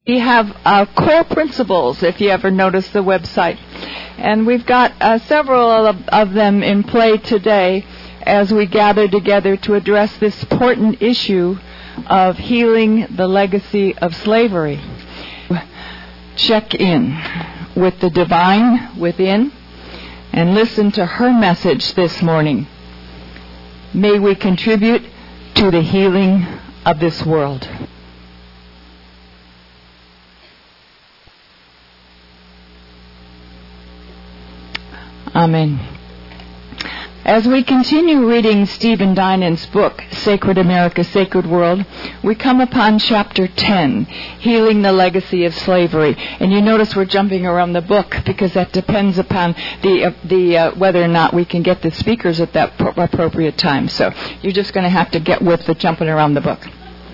We have core principles, if you ever notice the website. And we've got several of them in play today as we gather together to address this important issue of healing the legacy of slavery. Check in with the divine within and listen to her message this morning. May we contribute to the healing of this world. Amen. As we continue reading Stephen Dinan's book, Sacred America, Sacred World, we come upon chapter 10, Healing the Legacy of Slavery. And you notice we're jumping around the book because that depends upon the whether or not we can get the speakers at that appropriate time. So you're just going to have to get with the jumping around the book.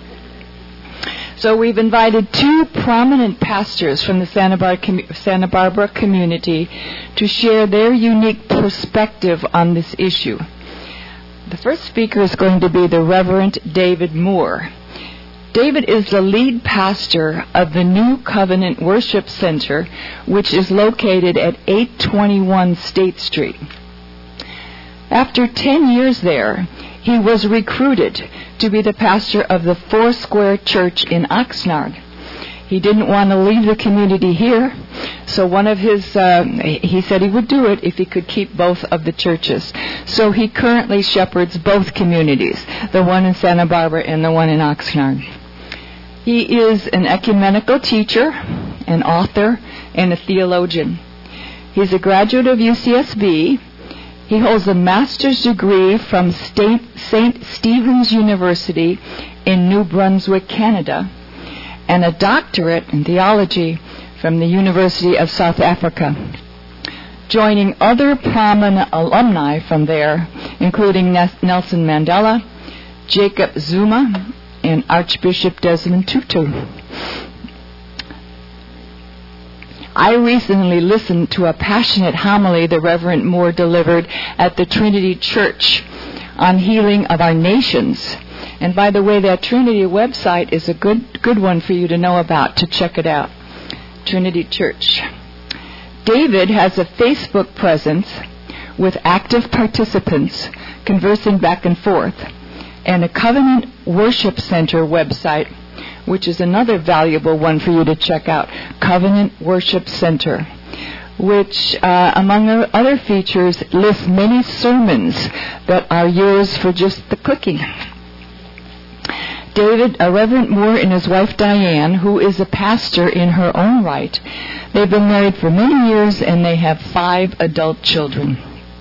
So we've invited two prominent pastors from the Santa Barbara community to share their unique perspective on this issue. The first speaker is going to be the Reverend David Moore. David is the lead pastor of the New Covenant Worship Center, which is located at 821 State Street. After 10 years there, he was recruited to be the pastor of the Foursquare Church in Oxnard. He didn't want to leave the community here, so he said he would do it if he could keep both of the churches. So he currently shepherds both communities, the one in Santa Barbara and the one in Oxnard. He is an ecumenical teacher, an author, and a theologian. He's a graduate of UCSB. He holds a master's degree from St. Stephen's University in New Brunswick, Canada, and a doctorate in theology from the University of South Africa. Joining other prominent alumni from there, including Nelson Mandela, Jacob Zuma, and Archbishop Desmond Tutu. I recently listened to a passionate homily the Reverend Moore delivered at the Trinity Church on healing of our nations. And by the way, that Trinity website is a good one for you to know about, to check it out. Trinity Church. David has a Facebook presence with active participants conversing back and forth, and a Covenant Worship Center website, which is another valuable one for you to check out, Covenant Worship Center, which, among other features, lists many sermons that are yours for just the clicking. David, Reverend Moore, and his wife Diane, who is a pastor in her own right, they've been married for many years and they have 5 adult children.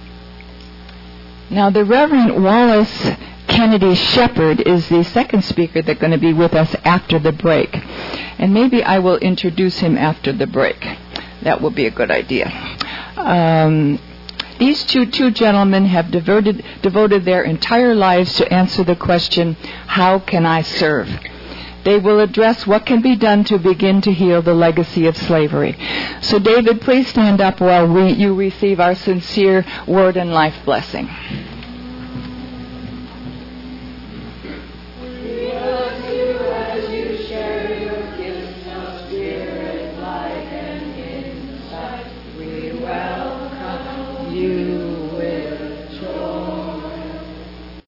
Now, the Reverend Wallace Kennedy Shepherd is the second speaker that's going to be with us after the break. And maybe I will introduce him after the break. That will be a good idea. These two gentlemen have devoted their entire lives to answer the question, how can I serve? They will address what can be done to begin to heal the legacy of slavery. So David, please stand up while you receive our sincere word and life blessing.